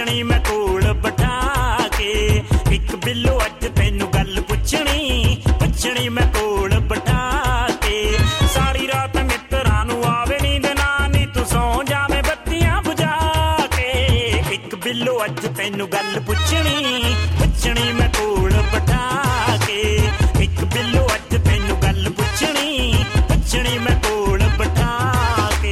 ਪੁੱਛਣੀ ਮੈਂ ਕੋਲ ਬਿਠਾ ਕੇ। ਇੱਕ ਬਿੱਲੋ ਅੱਜ ਤੈਨੂੰ ਗੱਲ ਪੁੱਛਣੀ ਮੈਂ ਕੋਲ ਬਿਠਾ ਕੇ। ਸਾਰੀ ਰਾਤ ਮਿੱਤਰਾਂ ਨੂੰ ਆਵੇ ਨੀਂਦ ਨਾ ਨੀ ਤੂੰ ਸੌਂ ਜਾਵੇਂ ਬੱਤੀਆਂ ਬੁਝਾ ਕੇ। ਇੱਕ ਬਿੱਲੋ ਅੱਜ ਤੈਨੂੰ ਗੱਲ ਪੁੱਛਣੀ ਮੈਂ ਕੋਲ ਬਿਠਾ ਕੇ। ਇੱਕ ਬਿੱਲੋ ਅੱਜ ਤੈਨੂੰ ਗੱਲ ਪੁੱਛਣੀ ਮੈਂ ਕੋਲ ਬਿਠਾ ਕੇ।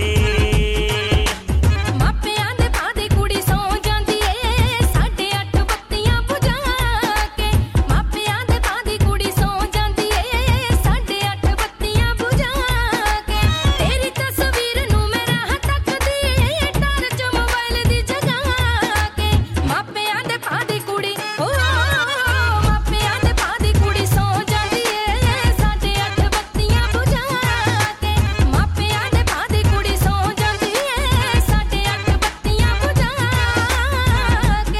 ਮਾਪਿਆਂ ਦੇ ਪਾਦੇ ਕੁੜੀ ਸੌਂ ਜਾਂਦੀ ਏ 8:30 ਬੱਤੀਆਂ ਬੁਝਾ ਕੇ। ਮਾਪਿਆਂ ਦੇ ਪਾਦੀ ਕੁੜੀ ਸੌਂ ਜਾਂਦੀ ਏ 8:30 ਬੱਤੀਆਂ ਬੁਝਾ ਕੇ। ਤੇਰੀ ਤਸਵੀਰ ਨੂੰ ਮੈਂ ਰਾਹ ਤੱਕਦੀ ਏ ਟਾਰਚ ਮੋਬਾਈਲ ਦੀ ਜਗਾ ਕੇ। ਮਾਪਿਆਂ ਦੇ ਪਾਦੀ ਕੁੜੀ ਮਾਪਿਆਂ ਦੇ ਪਾਦੀ ਕੁੜੀ ਸੌਂ ਜਾਂਦੀ ਏ 8:30 ਬੱਤੀਆਂ ਬੁਝਾ ਕੇ। ਮਾਪਿਆਂ ਦੇ ਪਾਦੀ ਕੁੜੀ ਸੌਂ ਜਾਂਦੀ ਏ 8:30 ਬੱਤੀਆਂ ਬੁਝਾ ਕੇ।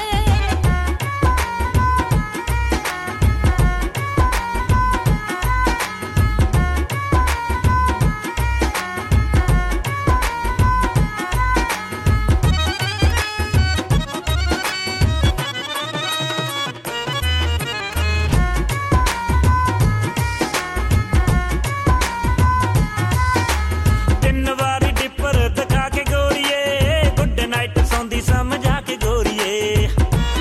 ਤਿੰਨ ਵਾਰੀ ਡਿੱਪਰ ਦਿਖਾ ਕੇ ਗੋਰੀਏ ਗੁੱਡ ਨਾਈਟ ਸੌਂਦੀ ਸਮਝਾ ਕੇ ਗੋਰੀਏ।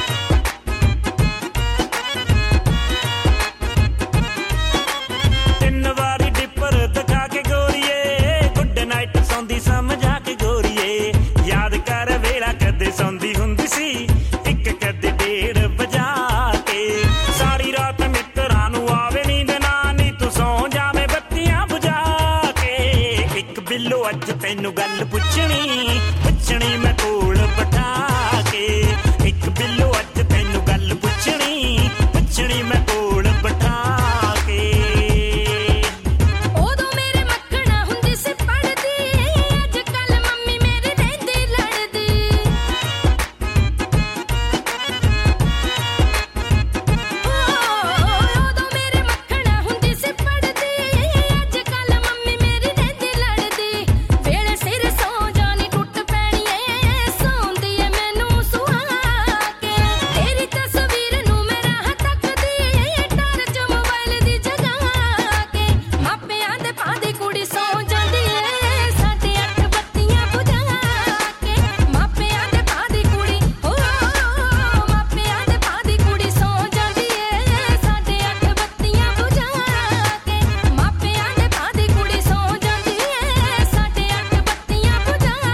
ਤਿੰਨ ਵਾਰੀ ਡਿੱਪਰ ਦਿਖਾ ਕੇ ਗੋਰੀਏ ਗੁੱਡ ਨਾਈਟ ਸੌਂਦੀ ਸਮਝਾ ਕੇ ਗੋਰੀਏ। ਯਾਦ ਕਰ ਵੇਲਾ ਕਦੇ ਸੌਂਦੀ ਹੁੰਦੀ ਸੀ ਇੱਕ ਕਦੇ 1:30 ਵਜਾ ਕੇ। ਸਾਰੀ ਰਾਤ ਮਿੱਤਰਾਂ ਨੂੰ ਆਵੇ ਨੀਂਦ ਨਾ ਨੀ ਤੂੰ ਸੌਂ ਜਾਵੇਂ ਬੱਤੀਆਂ ਬੁਝਾ ਕੇ। ਇੱਕ ਬਿੱਲੋ ਅੱਜ ਤੈਨੂੰ ਗੱਲ ਪੁੱਛਣੀ ਮੈਂ ਕੋਲ ਬਿਠਾ ਕੇ। ਇੱਕ ਬਿੱਲੋ ਅੱਜ ਤੈਨੂੰ ਗੱਲ ਪੁੱਛਣੀ ਮੈਂ ਕੋਲ ਬਿਠਾ ਕੇ। ਉਦੋਂ ਮੇਰੇ ਮੱਖਣਾ ਹੁੰਦੀ ਸੀ ਪੜਦੀ ਅੱਜ ਕੱਲ ਮੰਮੀ ਮੇਰੀ ਰਹਿੰਦੀ ਲੜਦੀ। ਉਦੋਂ ਮੇਰੇ ਮੱਖਣਾ ਹੁੰਦੀ ਸੀ ਪੜਦੀ ਅੱਜ ਕੱਲ ਮੰਮੀ ਮੇਰੀ ਰਹਿੰਦੀ ਲੜਦੀ। ਵੇਲੇ ਸਿਰ ਸੌਂ ਜਾਣੀ ਟੁੱਟ ਪੈਣੀ ਏ ਸੌਂਦੀ ਏ ਮੈਨੂੰ ਸੁਹਾ ਕੇ। ਤੇਰੀ ਤਸਵੀਰ ਨੂੰ ਮੈਂ ਰਾਹ ਤੱਕਦੀ ਏ ਟਾਰਚ ਮੋਬਾਈਲ ਦੀ ਜਗਾ ਕੇ। ਮਾਪਿਆਂ ਦੇ ਪਾਦੀ ਕੁੜੀ ਸੌਂ ਜਾਂਦੀ ਏ 8:30 ਬੱਤੀਆਂ ਬੁਝਾ ਕੇ। ਮਾਪਿਆਂ ਦੇ ਪਾਦੀ ਕੁੜੀ ਮਾਪਿਆਂ ਦੇ ਪਾਦੀ ਕੁੜੀ ਸੌਂ ਜਾਂਦੀ ਏ 8:30 ਬੱਤੀਆਂ ਬੁਝਾ ਕੇ। ਮਾਪਿਆਂ ਦੇ ਪਾਦੀ ਕੁੜੀ ਸੌਂ ਜਾਂਦੀ ਏ 8:30 ਬੱਤੀਆਂ ਬੁਝਾ ਕੇ।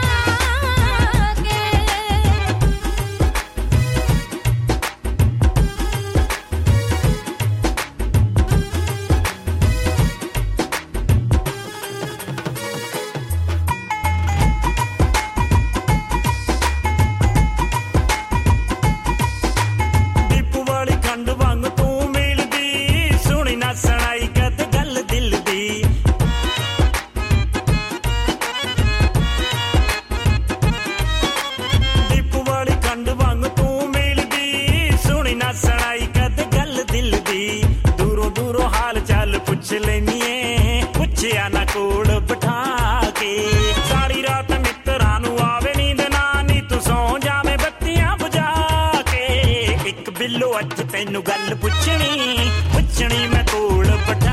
ਦੀਪੂ ਵਾਲੀ ਖੰਡ ਵਾਂਗ ਤੂੰ ਮਿਲਦੀ ਸੁਣੀ ਨਾ ਸੁਣਾਈ ਕਦ ਗੱਲ ਦਿਲ ਦੀ। ਦੀਪੂ ਵਾਲੀ ਖੰਡ ਵਾਂਗ ਤੂੰ ਮਿਲਦੀ ਸੁਣੀ ਨਾ ਸੁਣਾਈ ਕਦ ਗੱਲ ਦਿਲ ਦੀ। ਦੂਰੋਂ ਦੂਰੋਂ ਹਾਲ ਚਾਲ ਪੁੱਛ ਲੈਨੀ ਏ ਪੁੱਛਿਆ ਨਾ ਕੋਲ ਬਿਠਾ ਕੇ। ਸਾਰੀ ਰਾਤ ਮਿੱਤਰਾਂ ਨੂੰ ਆਵੇ ਨੀਂਦ ਨਾ ਨੀ ਤੂੰ ਸੌਂ ਜਾਵੇਂ ਬੱਤੀਆਂ ਬੁਝਾ ਕੇ। ਇੱਕ ਬਿੱਲੋ ਅੱਜ ਤੈਨੂੰ ਗੱਲ ਪੁੱਛਣੀ ਮੈਂ ਕੋਲ ਬਿਠਾ